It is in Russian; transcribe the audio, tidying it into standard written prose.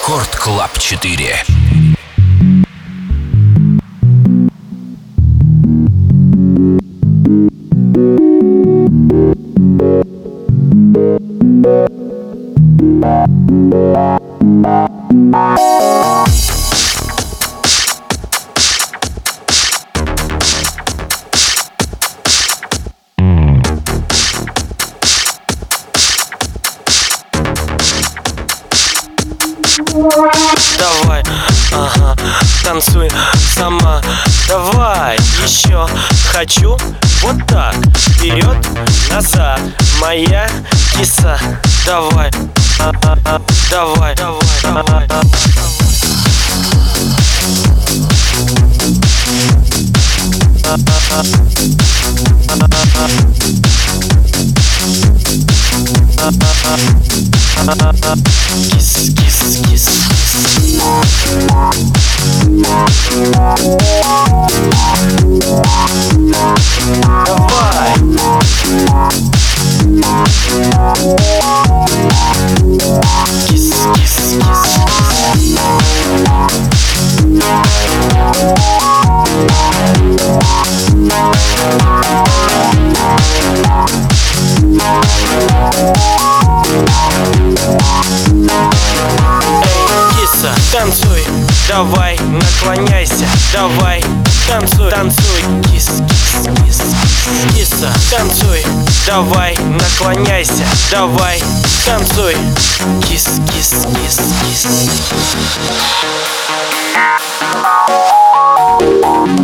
Рекорд Клаб 4. Давай, ага, танцуй сама. Давай, еще хочу. Вот так, вперед, назад, моя киса. Давай, давай, давай, давай. Кис, кис, кис. Давай. Кис, кис, кис. Танцуй, давай, наклоняйся, давай, танцуй, танцуй, кис, кис, кис, киса, танцуй, давай, наклоняйся, давай, танцуй, кис, кис, кис, кис.